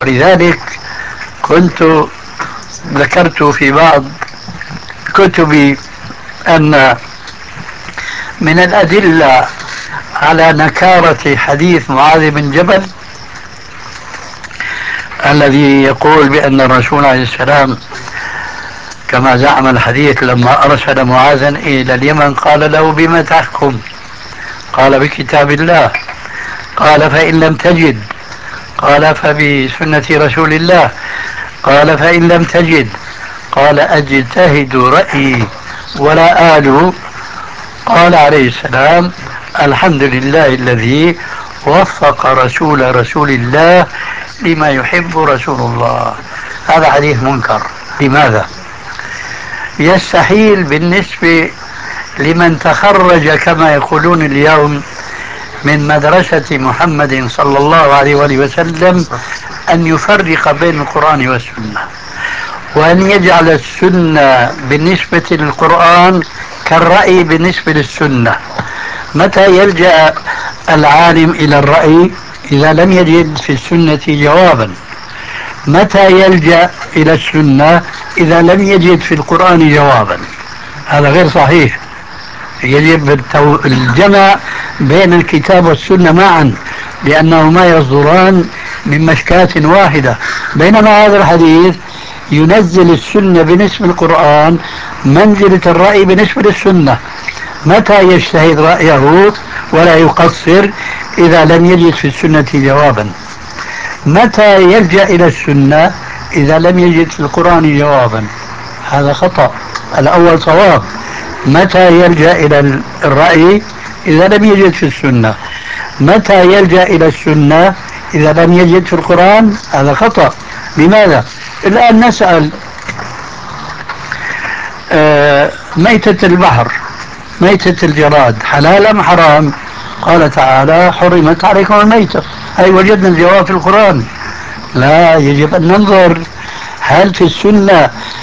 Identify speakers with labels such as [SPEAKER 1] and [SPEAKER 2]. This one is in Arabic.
[SPEAKER 1] ولذلك كنت ذكرت في بعض كتبي أن من الأدلة على نكارة حديث معاذ بن جبل الذي يقول بأن الرسول عليه السلام كما زعم الحديث لما أرسل معاذا إلى اليمن قال له بما تحكم؟ قال بكتاب الله. قال فإن لم تجد؟ قال فبسنة رسول الله. قال فإن لم تجد؟ قال أجتهد رأيي ولا آل. قال عليه السلام الحمد لله الذي وفق رسول الله لما يحب رسول الله. هذا حديث منكر. لماذا؟ يستحيل بالنسبة لمن تخرج كما يقولون اليوم من مدرسة محمد صلى الله عليه وآله وسلم أن يفرق بين القرآن والسنة، وأن يجعل السنة بالنسبة للقرآن كالرأي بالنسبة للسنة. متى يلجأ العالم إلى الرأي؟ إذا لم يجد في السنة جوابا. متى يلجأ إلى السنة؟ إذا لم يجد في القرآن جوابا. هذا غير صحيح. يجب الجمع بين الكتاب والسنة معا، لأنهما يصدران من مشكاة واحدة. بينما هذا الحديث ينزل السنة بنسبة القرآن منزلة الرأي بنسبة السنة. متى يجتهد رأيه ولا يقصر؟ إذا لم يجد في السنة جوابا. متى يلجأ إلى السنة؟ إذا لم يجد في القرآن جوابا. هذا خطأ. الأول صواب. متى يلجأ إلى الرأي؟ إذا لم يجد في السنة. متى يلجأ إلى السنة؟ إذا لم يجد في القرآن. هذا خطأ. لماذا؟ الآن نسأل ميتة البحر، ميتة الجراد حلال أم حرام؟ قال تعالى حرمت عليكم الميتة. هاي وجدنا الجواب في القرآن. لا، يجب أن ننظر هل في السنة